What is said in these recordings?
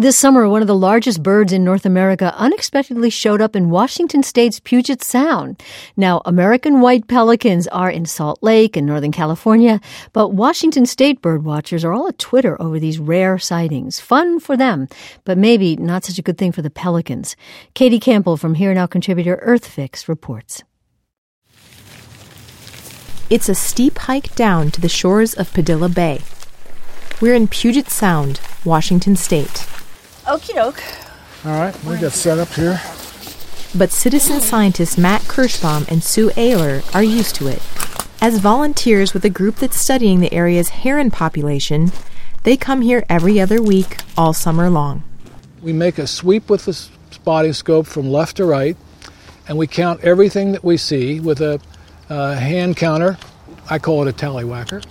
This summer, one of the largest birds in North America unexpectedly showed up in Washington State's Puget Sound. Now, American white pelicans are in Salt Lake in Northern California, but Washington State bird watchers are all at Twitter over these rare sightings. Fun for them, but maybe not such a good thing for the pelicans. Katie Campbell from Here Now contributor EarthFix reports. It's a steep hike down to the shores of Padilla Bay. We're in Puget Sound, Washington State. Okie doke. All right, we got set up here. But citizen scientists Matt Kirschbaum and Sue Ayler are used to it. As volunteers with a group that's studying the area's heron population, they come here every other week, all summer long. We make a sweep with the spotting scope from left to right, and we count everything that we see with a hand counter. I call it a tallywhacker.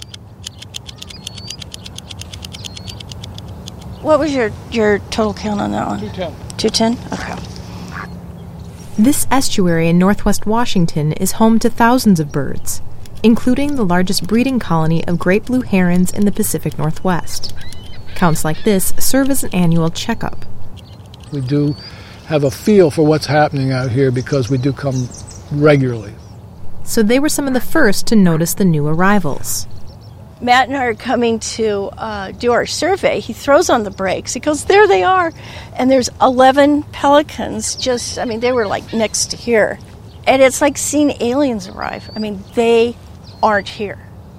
What was your total count on that one? 210. 210? Okay. This estuary in northwest Washington is home to thousands of birds, including the largest breeding colony of great blue herons in the Pacific Northwest. Counts like this serve as an annual checkup. We do have a feel for what's happening out here because we do come regularly. So they were some of the first to notice the new arrivals. Matt and I are coming to do our survey. He throws on the brakes. He goes, there they are. And there's 11 pelicans they were like next to here. And it's like seeing aliens arrive. They aren't here.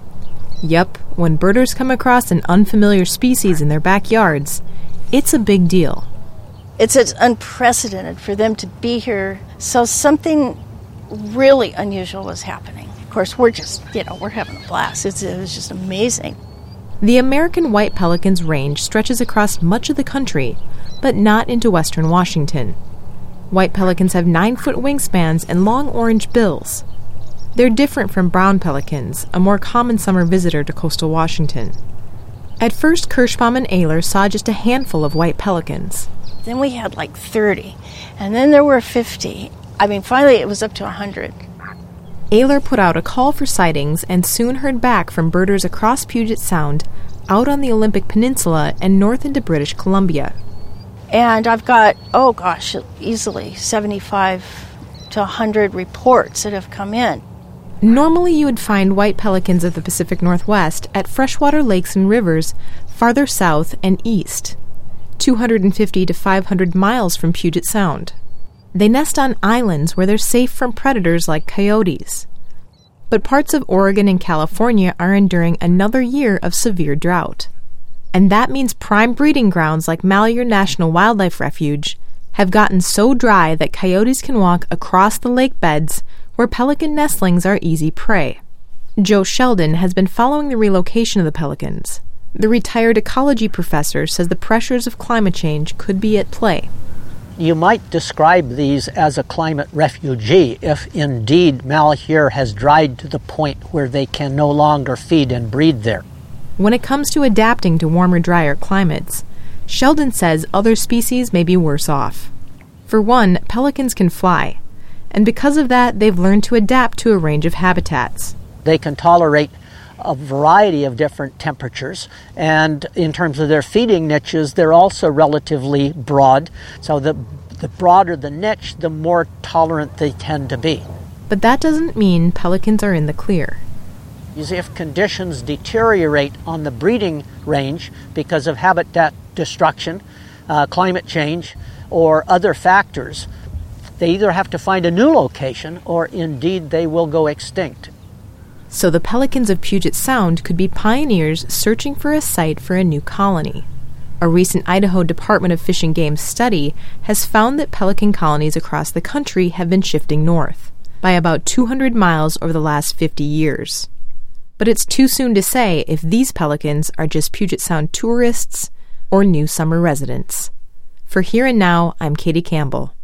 Yep, when birders come across an unfamiliar species in their backyards, it's a big deal. It's unprecedented for them to be here. So something really unusual was happening. Of course, we're just, we're having a blast. It was just amazing. The American white pelican's range stretches across much of the country, but not into western Washington. White pelicans have 9-foot wingspans and long orange bills. They're different from brown pelicans, a more common summer visitor to coastal Washington. At first, Kirschbaum and Ayler saw just a handful of white pelicans. Then we had like 30, and then there were 50. Finally it was up to 100. Ayler put out a call for sightings and soon heard back from birders across Puget Sound, out on the Olympic Peninsula and north into British Columbia. And I've got, easily 75 to 100 reports that have come in. Normally you would find white pelicans of the Pacific Northwest at freshwater lakes and rivers farther south and east, 250 to 500 miles from Puget Sound. They nest on islands where they're safe from predators like coyotes. But parts of Oregon and California are enduring another year of severe drought. And that means prime breeding grounds like Malheur National Wildlife Refuge have gotten so dry that coyotes can walk across the lake beds where pelican nestlings are easy prey. Joe Sheldon has been following the relocation of the pelicans. The retired ecology professor says the pressures of climate change could be at play. You might describe these as a climate refugee if indeed Malheur has dried to the point where they can no longer feed and breed there. When it comes to adapting to warmer, drier climates, Sheldon says other species may be worse off. For one, pelicans can fly, and because of that, they've learned to adapt to a range of habitats. They can tolerate a variety of different temperatures, and in terms of their feeding niches, they're also relatively broad, so the broader the niche, the more tolerant they tend to be. But that doesn't mean pelicans are in the clear. If conditions deteriorate on the breeding range because of habitat destruction, climate change, or other factors, they either have to find a new location or indeed they will go extinct. So the pelicans of Puget Sound could be pioneers searching for a site for a new colony. A recent Idaho Department of Fish and Game study has found that pelican colonies across the country have been shifting north by about 200 miles over the last 50 years. But it's too soon to say if these pelicans are just Puget Sound tourists or new summer residents. For Here and Now, I'm Katie Campbell.